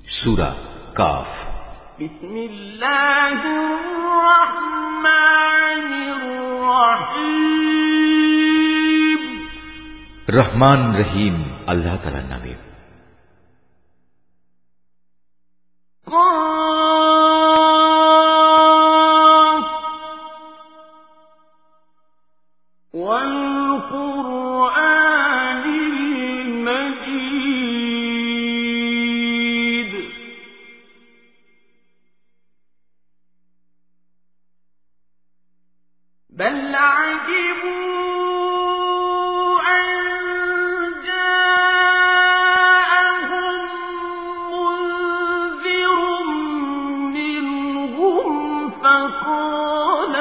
সূরা কাফ। বিসমিল্লাহির রহমানির রহিম। রহমান রহিম আল্লাহ তাআলার নামে। بل عجبوا أن جاءهم منذر منهم فقال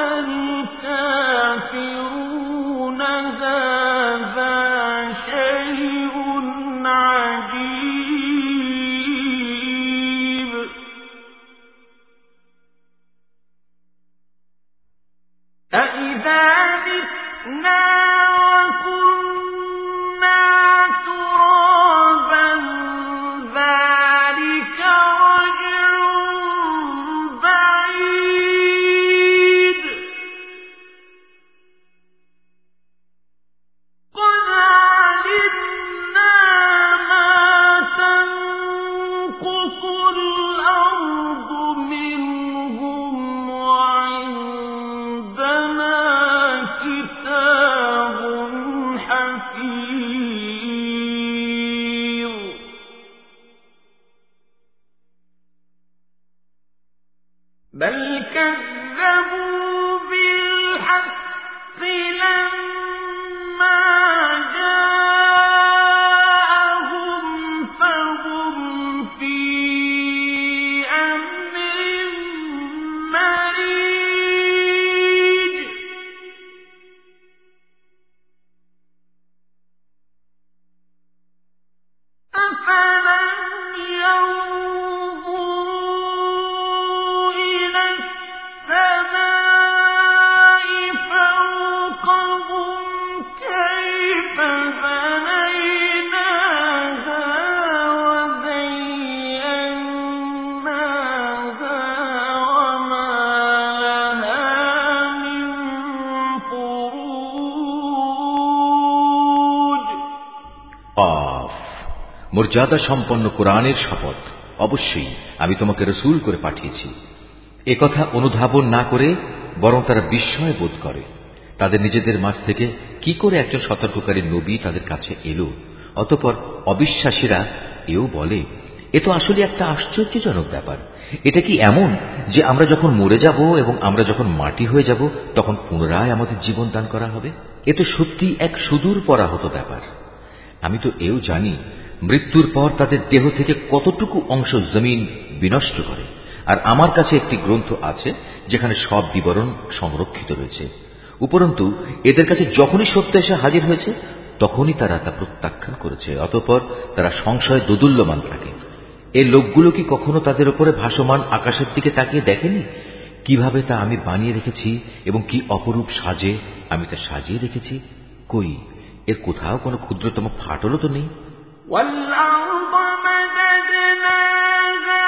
الكافرون هذا شيء عجيب أَإِذَا مِتْنَا وَكُنَّا تُرَابًا ذَلِكَ رَجْعٌ بَعِيدٌ قَدْ عَلِمْنَا مَا تَنقُصُ الْأَرْضُ مِنْهُمْ وَعِندَنَا كِتَابٌ حَفِيظٌ بَلْ كَذَّبُوا بِالْحَقِّ لَمَّا جَاءَهُمْ فَهُمْ فِي أَمْرٍ مَّرِيجٍ أَفَلَمْ يَنظُرُوا إِلَى السَّمَاءِ فَوْقَهُمْ كَيْفَ بَنَيْنَاهَا وَزَيَّنَّاهَا وَمَا لَهَا مِن فُرُوجٍ কাফ। মর্যাদা সম্পন্ন কোরআনের শপথ, অবশ্যই আমি তোমাকে রসূল করে পাঠিয়েছি। একথা অনুধাবন না করে বরং তারা বিস্ময় বোধ করে। তাদের নিজেদের মাঝ থেকে কি করে একজন সতর্ককারী নবী তাদের কাছে এলো। অতঃপর অবিশ্বাসীরা এও বলে, এ তো আসলে একটা আশ্চর্যজনক ব্যাপার। এটা কি এমন যে আমরা যখন মরে যাব এবং আমরা যখন মাটি হয়ে যাব তখন পুনরায় আমাদের জীবন দান করা হবে? এ তো সত্যি এক সুদূর পরাহত ব্যাপার। আমি তো এও জানি মৃত্যুর পর তাদের দেহ থেকে কতটুকু অংশ জমিন বিনষ্ট করে, আর আমার কাছে একটি গ্রন্থ আছে যেখানে সব বিবরণ সংরক্ষিত রয়েছে। উপরন্তু এদের কাছে যখনই সত্য এসে হাজির হয়েছে তখনই তারা তা প্রত্যাখ্যান করেছে। অতঃপর তারা সংশয় দোদুল্যমান থাকে। এই লোকগুলো কি কখনো তাদের উপরে ভাসমান আকাশের দিকে তাকিয়ে দেখেনি কিভাবে তা আমি বানিয়ে রেখেছি এবং কি অপরূপ সাজে আমি তা সাজিয়ে রেখেছি? কই, এর কোথাও কোনো ক্ষুদ্রতম ফাটলও তো নেই। وَالْأَرْضَ مَدَدْنَاهَا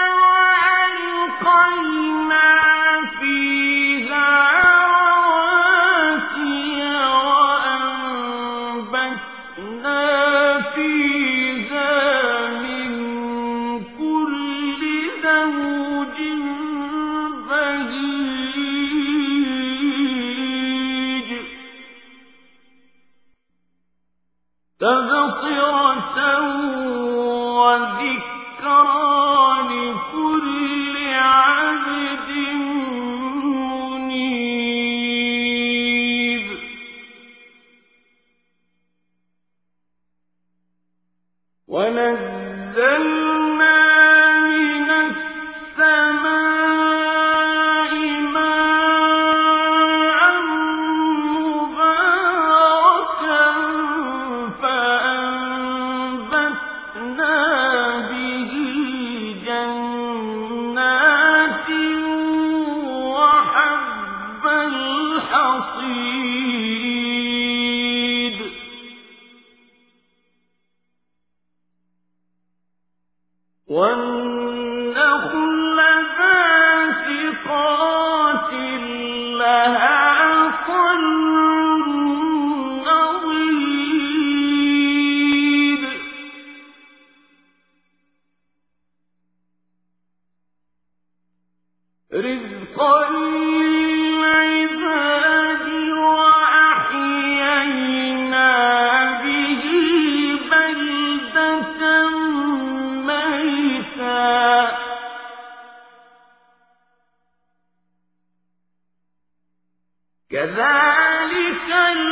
وَأَلْقَيْنَا فِيهَا رَوَاسِيَ وَأَنبَتْنَا فِيهَا مِن كُلِّ زَوْجٍ بَهِيجٍ تَبْصِرَةً وَذِكْرَىٰ لِكُلِّ عَبْدٍ مُّنِيبٍ وَنَزَّلْنَا مِنَ السَّمَاءِ مَاءً مُّبَارَكًا فَأَنبَتْنَا بِهِ والنخل باسقات لها طلع نضيد رزقا للعباد وأحيينا به بلدة ميتا كذلك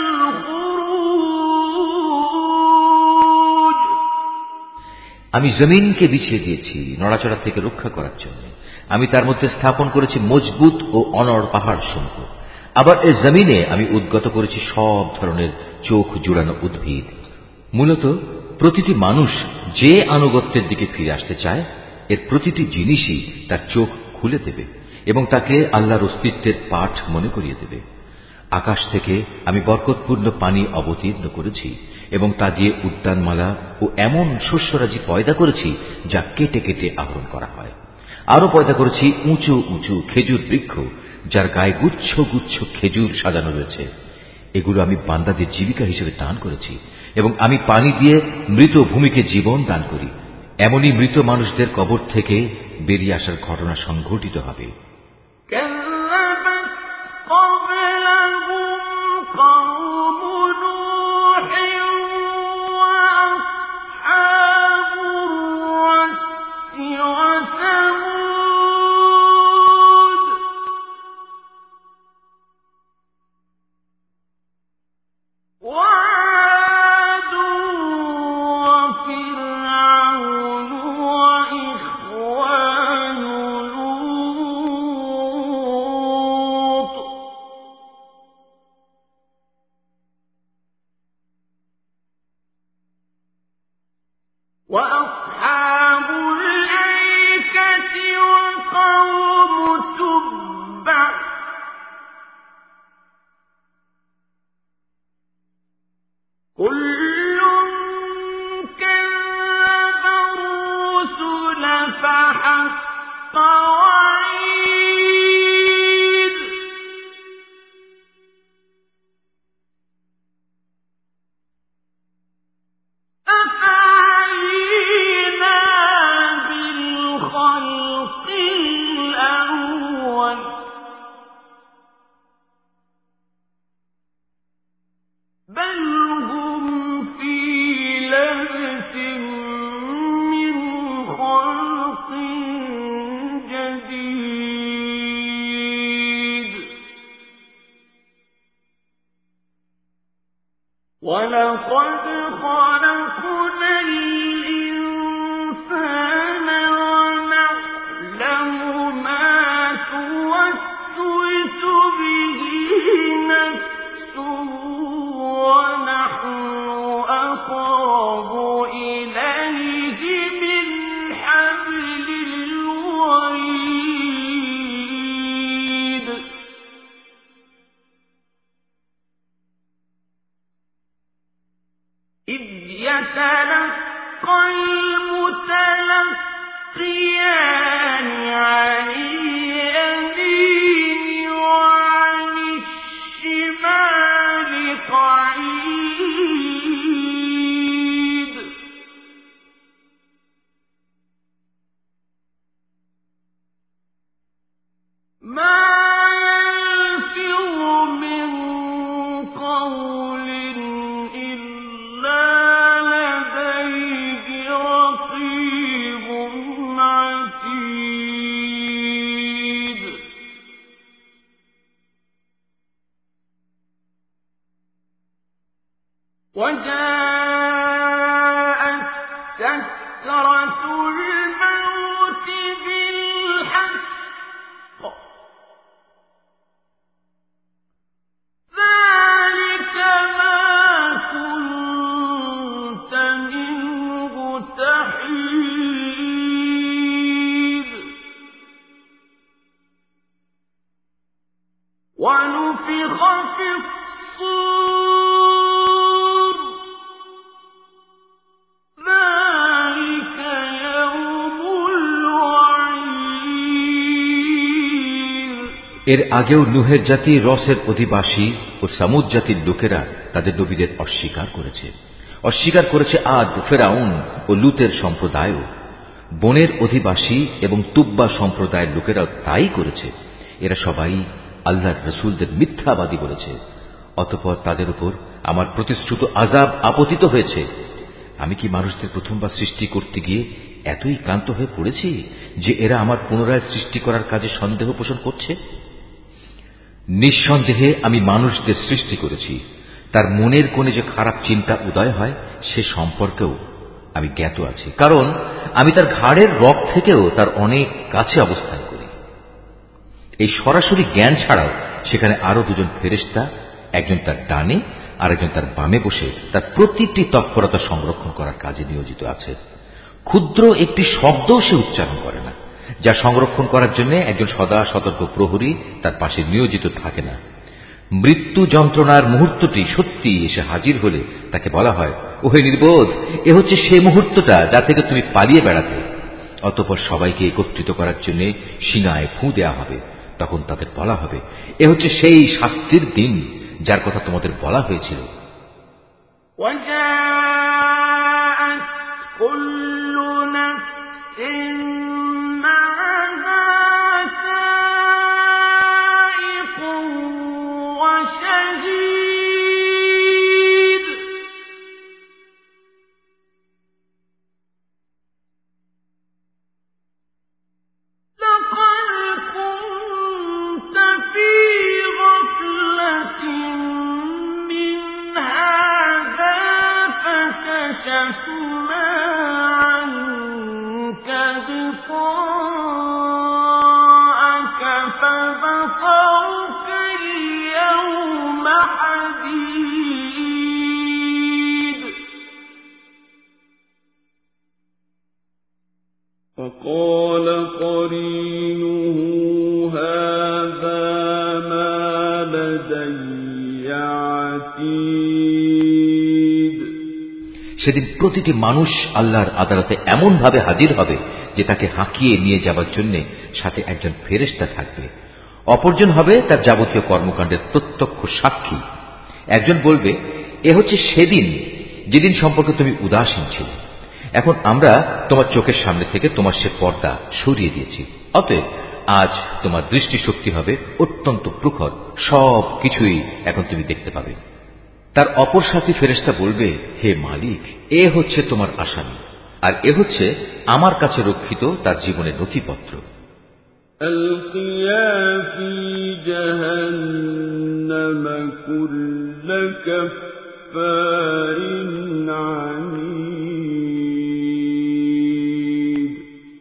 الخروج আমি জমিনকে বিছিয়ে দিয়েছি নড়াচড়া থেকে রক্ষা করার জন্য। আমি তার মধ্যে স্থাপন করেছি মজবুত ও অনড় পাহাড় সমূহ। আবার এই জমিনে আমি উদ্গত করেছি সব ধরনের চোখ জুড়ানো উদ্ভিদ। মূলত প্রতিটি মানুষ যে আনুগত্যের দিকে ফিরে আসতে চায়, এর প্রতিটি জিনিসই তার চোখ খুলে দেবে এবং তাকে আল্লাহর অস্তিত্বের পাঠ মনে করিয়ে দেবে। আকাশ থেকে আমি বরকতপূর্ণ পানি অবতীর্ণ করেছি এবং তা দিয়ে উদ্যানমালা ও এমন শস্যরাজি পয়দা করেছি যা কেটে কেটে আহরণ করা হয়। আরো পয়দা করেছি উঁচু উঁচু খেজুর বৃক্ষ, যার গায়ে গুচ্ছ গুচ্ছ খেজুর সাজানো রয়েছে। এগুলো আমি বান্দাদের জীবিকা হিসেবে দান করেছি এবং আমি পানি দিয়ে মৃত ভূমিকে জীবন দান করি। এমনই মৃত মানুষদের কবর থেকে বেরিয়ে আসার ঘটনা সংঘটিত হবে। قوم نوح وأصحاب الرس وثمود وعاد وفرعون وإخوان لوط وأصحاب الأيكة وقوم تبع كل كذب الرسل فحق وعيد أفعينا بالخلق الأول بل هم في لبس من خلق جديد ولقد خلقنا الإنسان ونعلم ما توسوس به نفسه ونحن أقرب إليه من حبل الوريد إذ يتلقى المتلقيان عن اليمين وعن الشمال قعيد ما يلفظ من قول إلا لديه رقيب عتيد وجاءت سكرة الموت بالحق ذلك ما كنت منه تحيد ونفخ في الصور ذلك يوم এর আগেও নুহের জাতি, রসের অধিবাসী ও সামুদ জাতির লোকেরা তাদের নবীদের অস্বীকার করেছে আদ, ফেরাউন ও লুতের সম্প্রদায়ও। বনের অধিবাসী এবং তুব্বা সম্প্রদায়ের লোকেরাও তাই করেছে। এরা সবাই আল্লাহর রসুলদের মিথ্যাবাদী বলেছে। অতঃপর তাদের উপর আমার প্রতিশ্রুত আযাব আপতিত হয়েছে। আমি কি মানুষদের প্রথমবার সৃষ্টি করতে গিয়ে এতই ক্লান্ত হয়ে পড়েছি যে এরা আমার পুনরায় সৃষ্টি করার কাজে সন্দেহ পোষণ করছে? নিঃসন্দেহে আমি মানুষদের সৃষ্টি করেছি। তার মনের কোণে যে খারাপ চিন্তা উদয় হয় সে সম্পর্কেও আমি জ্ঞাত আছি, কারণ আমি তার ঘাড়ের রগ থেকেও তার অনেক কাছে অবস্থান করি। এই সরাসরি জ্ঞান ছাড়াও সেখানে আরো দুজন ফেরেশতা, একজন তার ডানে আর একজন তার বামে বসে তার প্রতিটি তৎপরতা সংরক্ষণ করার কাজে নিয়োজিত আছে। ক্ষুদ্র একটি শব্দও সে উচ্চারণ করে না, যা সংরক্ষণ করার জন্য একজন সদা সতর্ক প্রহরী তার পাশে নিয়োজিত থাকে না। মৃত্যু যন্ত্রণার মুহূর্তটি সত্যি এসে হাজির হলে তাকে বলা হয়, ওহে নির্বোধ, এ হচ্ছে সে মুহূর্তটা যা থেকে তুমি পালিয়ে বেড়াতে। অতঃপর সবাইকে একত্রিত করার জন্য সিনায় ফুঁ দেয়া হবে। তখন তাদের বলা হবে, এ হচ্ছে সেই শাস্তির দিন যার কথা তোমাদের বলা হয়েছিল। وقال قرينه هذا ما لدي عتيد। সেদিন প্রতিটি মানুষ আল্লাহর আদালতে এমন ভাবে হাজির হবে যে তাকে হাঁকিয়ে নিয়ে যাবার জন্য সাথে একজন ফেরেশতা থাকবে। অপরজন হবে তার যাবতীয় কর্মকাণ্ডের প্রত্যক্ষ সাক্ষী। একজন বলবে, এ হচ্ছে সেদিন যেদিন সম্পর্কে তুমি উদাসীন ছিলে। এখন আমরা তোমার চোখের সামনে থেকে তোমার সে পর্দা সরিয়ে দিয়েছি। অতএব আজ তোমার দৃষ্টিশক্তি হবে অত্যন্ত প্রখর, সব কিছুই এখন তুমি দেখতে পাবে। তার অপর সাথী ফেরেশতা বলবে, হে মালিক, এ হচ্ছে তোমার আসামি, আর এ হচ্ছে আমার কাছে রক্ষিত তার জীবনের নথিপত্র। ألقيا في جهنم كل كفار عنيد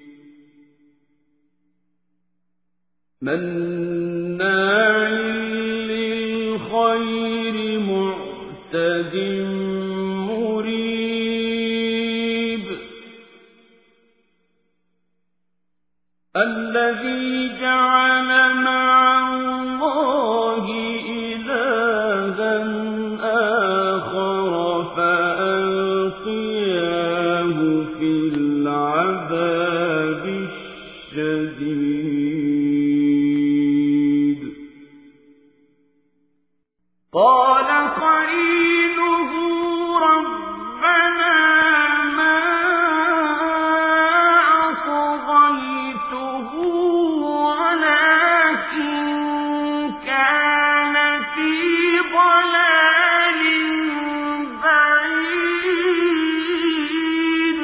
مناع للخير معتد مريب الذي جعل مع الله إلها آخر فألقياه في العذاب الشديد قال قرينه ربنا ما أطغيته ولكن كان في ضلال بعيد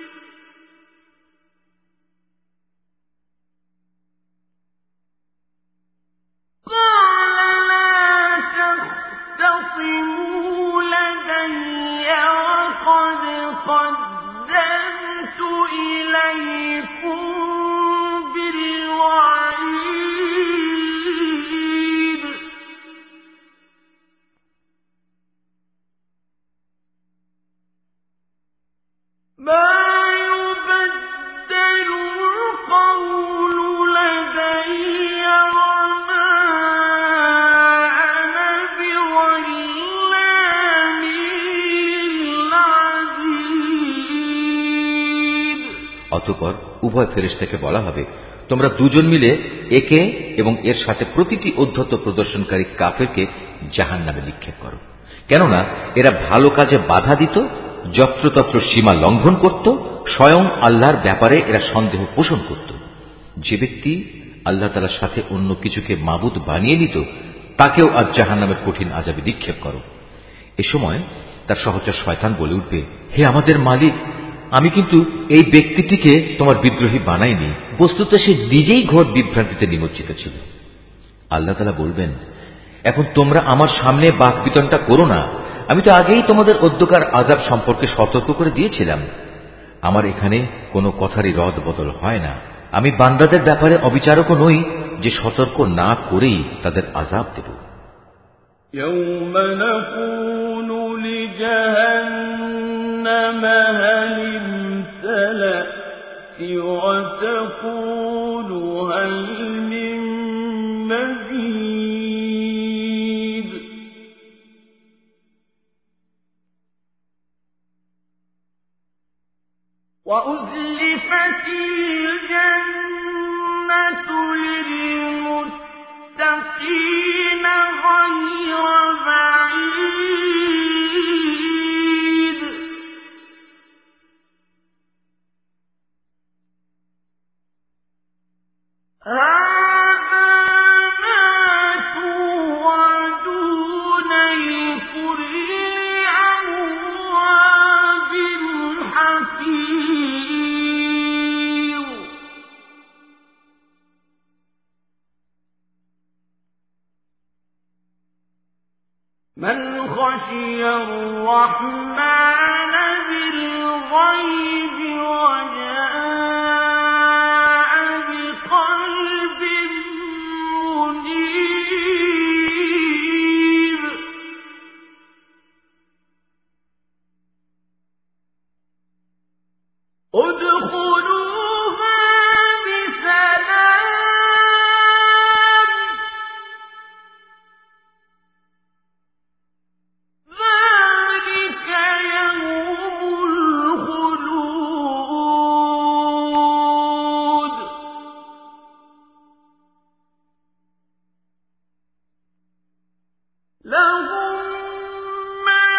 قال لا تختصموا لدي وقد قدمت إليكم بالوعيد ما يبدل القول لدي وما أنا بظلام للعبيد। অতঃপর উভয় ফেরেশতাকে বলা হবে, তোমরা দুজন মিলে একে এবং এর সাথে প্রতিটি উদ্ধত প্রদর্শনকারী কাফেরকে জাহান্নামে নিক্ষেপ করো। কেননা এরা ভালো কাজে বাধা দিত, যত্রতত্র সীমা লঙ্ঘন করত, স্বয়ং আল্লাহর ব্যাপারে এরা সন্দেহ পোষণ করত। যে ব্যক্তি আল্লাহ তাআলার সাথে অন্য কিছুকে মাবুদ বানিয়ে নিত, তাকেও আজ জাহান্নামের কঠিন আযাবে নিক্ষেপ করো। এ সময় তার সহচর শয়তান বলে উঠবে, হে আমাদের মালিক, আমি কিন্তু এই ব্যক্তিটিকে তোমার বিদ্রোহী বানাইনি, বস্তুত সে নিজেই ঘোর বিভ্রান্তিতে নিমজ্জিত ছিল। আল্লাহ তাআলা বলবেন, এখন তোমরা আমার সামনে বাকবিতণ্ডা করো না, আমি তো আগেই তোমাদের অধ্যকার আযাব সম্পর্কে সতর্ক করে দিয়েছিলাম। আমার এখানে কোনো কথারই রদ বদল হয় না। আমি বান্দাদের ব্যাপারে অবিচারকও নই যে সতর্ক না করেই তাদের আযাব দেব। يوم نقول لجهنم هل امتلأت وتقول هل من مزيد وأزلفت الجنة للمتقين غير بعيد هذا ما توعدون لكل أواب حفيظ من خشي الرحمن بالغيب وجاء بقلب منيب ادخلوها بسلام ذلك يوم الخلود لهم ما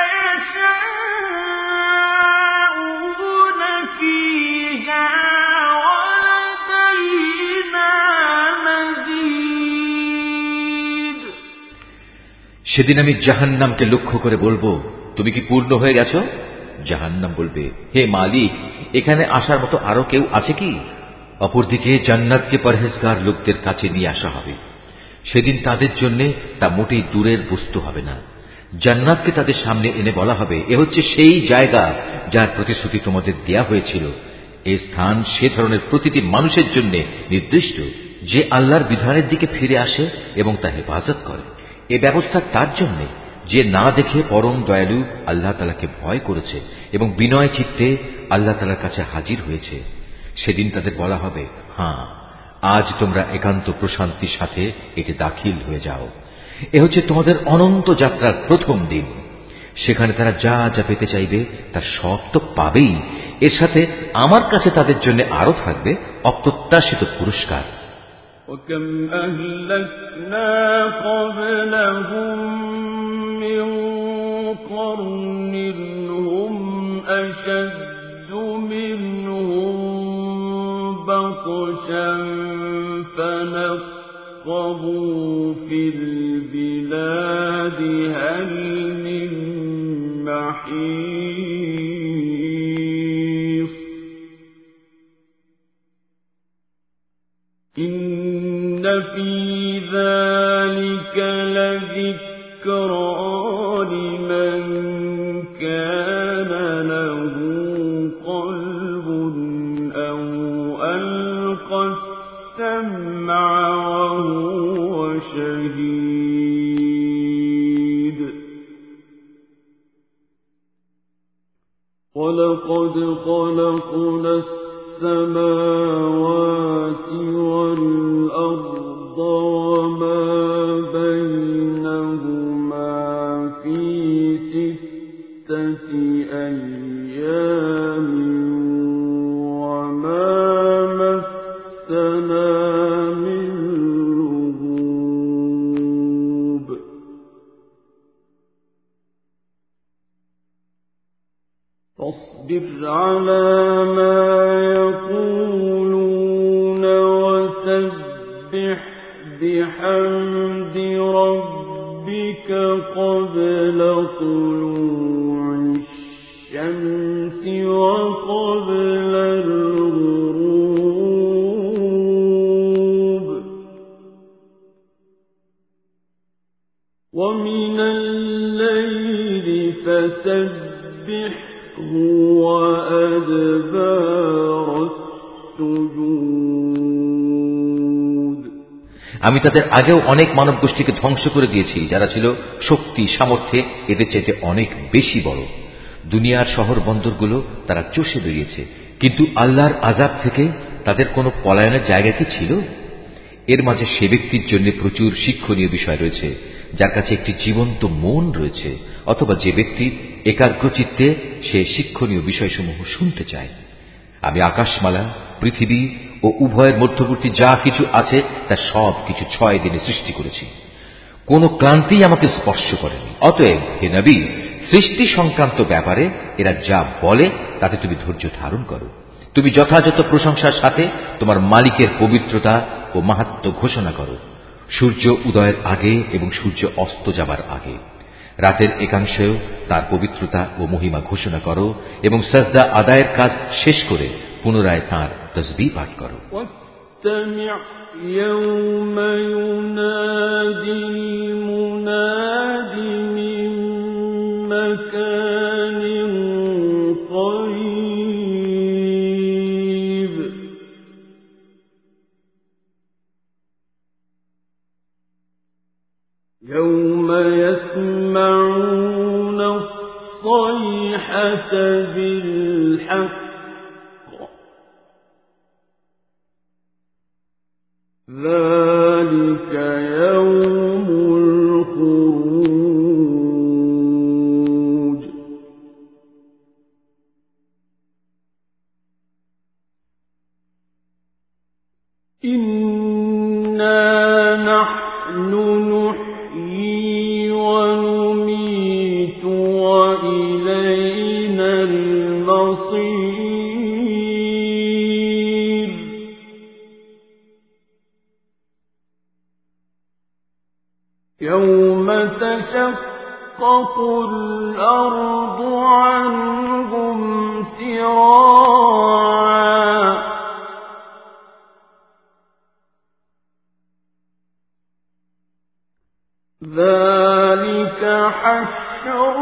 يشاءون فيها ولدينا مزيد সেদিন আমি জাহান্নামকে লক্ষ্য করে বলবো, তুমি কি পূর্ণ হয়ে গেছো? জাহান্নাম বলবে, হে মালিক, এখানে আসার মতো আরো কেউ আছে কি? অপরদিকে জান্নাতকে পরহেজগার লোকদের কাছে নিয়ে আসা হবে। সেদিন তাদের জন্য তা মোটেই দূরের বস্তু হবে না। জান্নাতকে তাদের সামনে এনে বলা হবে, এ হচ্ছে সেই জায়গা যার প্রতিশ্রুতি তোমাদের দেয়া হয়েছিল। এই স্থান সে ধরনের প্রতিটি মানুষের জন্য নির্দিষ্ট যে আল্লাহর বিধানের দিকে ফিরে আসে এবং তা হেফাজত করে। এ ব্যবস্থা তার জন্য যে না দেখে পরম দয়ালু আল্লাহ তাআলাকে ভয় করেছে এবং বিনয় চিত্তে আল্লাহ তাআলার কাছে হাজির হয়েছে। সেদিন তাদের বলা হবে, হ্যাঁ, আজ তোমরা একান্ত প্রশান্তির সাথে এতে দাখিল হয়ে যাও। এ হচ্ছে তোমাদের অনন্ত যাত্রার প্রথম দিন। সেখানে তারা যা যা পেতে চাইবে তার সব তো পাবেই, এর সাথে আমার কাছে তাদের জন্য আরো থাকবে অপ্রত্যাশিত পুরস্কার। وكم أهلكنا قبلهم من قرن هم أشد منهم بطشا فنقبوا في البلاد هل من محيص إن في ذلك لذكرى لمن كان له قلب أو ألقى السمع وهو شهيد ولقد خلقنا السماوات والأرض وما بينهما في 6 أيام وما مسنا على ما يقولون وسبح بحمد ربك قبل طلوع الشمس وقبل الغروب ومن الليل فسبحه وأدبار السجود আমি তাদের আগেও অনেক মানব গোষ্ঠীকে ধ্বংস করে দিয়েছি যারা ছিল শক্তি সামর্থ্যে এদের চাইতে অনেক বেশি বড়। দুনিয়ার শহর বন্দরগুলো তারা চষে বেরিয়েছে, কিন্তু আল্লাহর আযাব থেকে তাদের কোনো পলায়নের জায়গা কি ছিল? এর মাঝে সে ব্যক্তির জন্য প্রচুর শিক্ষণীয় বিষয় রয়েছে যার কাছে একটি জীবন্ত মন রয়েছে, অথবা যে ব্যক্তি একাগ্রচিত্তে সে শিক্ষণীয় বিষয়সমূহ শুনতে চায়। আমি আকাশমালা, পৃথিবী ও উভয়ের মধ্যবর্তী যা কিছু আছে তা সব কিছু 6 দিনে সৃষ্টি করেছি। কোন ক্লান্তি আমাকে স্পর্শ করেনি। অতএব হে নবী, সৃষ্টি সংক্রান্ত ব্যাপারে এরা যা বলে তাতে তুমি ধৈর্য ধারণ করো। তুমি যথাযথ প্রশংসার সাথে তোমার মালিকের পবিত্রতা ও মাহাত্ম্য ঘোষণা করো, সূর্য উদয়ের আগে এবং সূর্য অস্ত যাবার আগে। রাতের একাংশেও তার পবিত্রতা ও মহিমা ঘোষণা করো এবং সাজদা আদায়ের কাজ শেষ করে পুনরায় তাঁর তাসবিহ পাঠ করো। يوم ينادي المناد من مكان قريب يوم يسمعون الصيحة بالحق ذلك يوم الخروج إنا نحن نحيي ونميت وإلينا المصير يوم تشقق الأرض عنهم سراعا ذلك حشر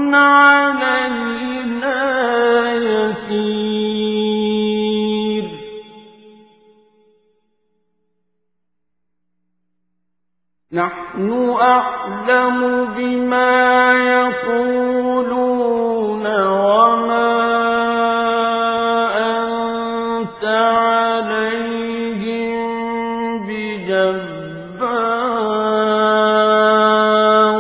علينا يسير نحن أعلم بما يقولون وما أنت عليهم بجبار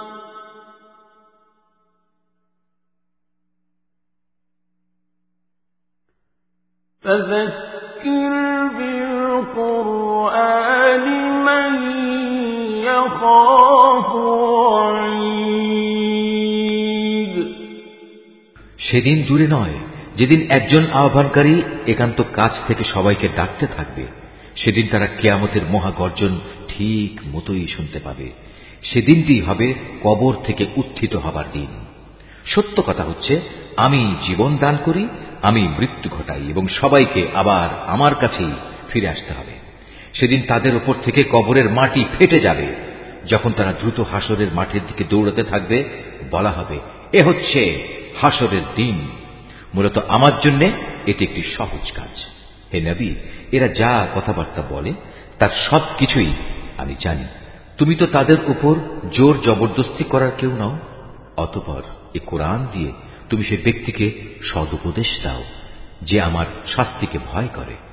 فذكر بالقرآن من يخاف وعيد সেদিন দূরে নয় যেদিন একজন আহ্বানকারী একান্ত কাছ থেকে সবাইকে ডাকতে থাকবে। সেদিন তারা কিয়ামতের মহাগর্জন ঠিক মতোই শুনতে পাবে। সেদিনটি হবে কবর থেকে উত্থিত হবার দিন। সত্য কথা হচ্ছে, আমি জীবন দান করি, আমি মৃত্যু ঘটাই এবং সবাইকে আবার আমার কাছেই ফিরে আসতে হবে। সেদিন তাদের উপর থেকে কবরের মাটি ফেটে যাবে। যখন তারা দ্রুত হাসরের মাঠের দিকে দৌড়াতে থাকবে, বলা হবে, এ হচ্ছে হাসরের দিন। মূলত আমার জন্য এটি একটি সহজ কাজ। হে নবী, এরা যা কথাবার্তা বলে তার সব কিছুই আমি জানি। তুমি তো তাদের উপর জোর জবরদস্তি করার কেউ নও। অতঃপর এ কোরআন দিয়ে তুমি সে ব্যক্তিকে সদুপদেশ দাও যে আমার শাস্তিকে ভয় করে।